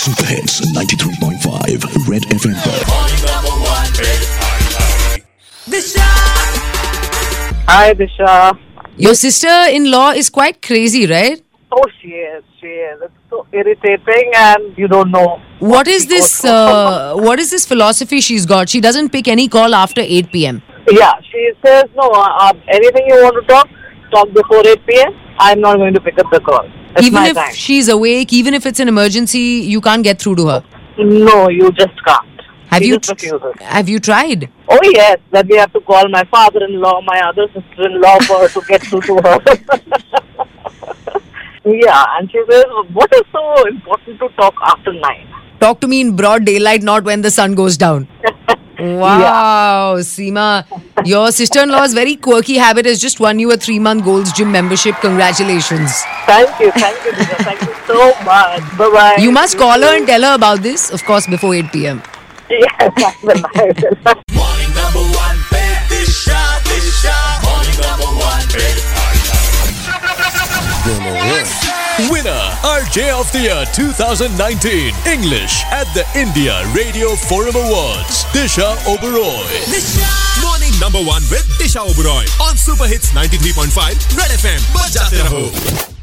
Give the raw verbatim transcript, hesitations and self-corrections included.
Super Hits ninety-three point five Red F M पर. Disha. Hi, Disha. Your sister-in-law is quite crazy, right? Oh, she is. She is. It's so irritating, and you don't know. What is this? Uh, what is this philosophy she's got? She doesn't pick any call after eight p.m. Yeah, she says, no, uh, anything you want to talk, talk before eight p.m. I'm not going to pick up the call. It's Even my if time. she's awake, even if it's an emergency, you can't get through to her. No, you just can't. Have She you just refuses. have you tried? Oh, yes. Then we have to call my father-in-law, my other sister-in-law for her to get through to her. Yeah, and she says, what is so important to talk after nine? Talk to me in broad daylight, not when the sun goes down. Wow, Seema, your sister-in-law's very quirky habit has just won you a three-month Gold's Gym membership. Congratulations. Thank you, thank you, Disha. Thank you so much. Bye-bye. You must call her and tell her about this, of course, before eight p.m. Yes, I will. I will. Morning number one, Disha, Disha. Morning number one, Winner R J of the Year twenty nineteen English at the India Radio Forum Awards. Disha Oberoi. Morning number one with Disha Oberoi on Super Hits ninety-three point five Red F M. Bajate raho.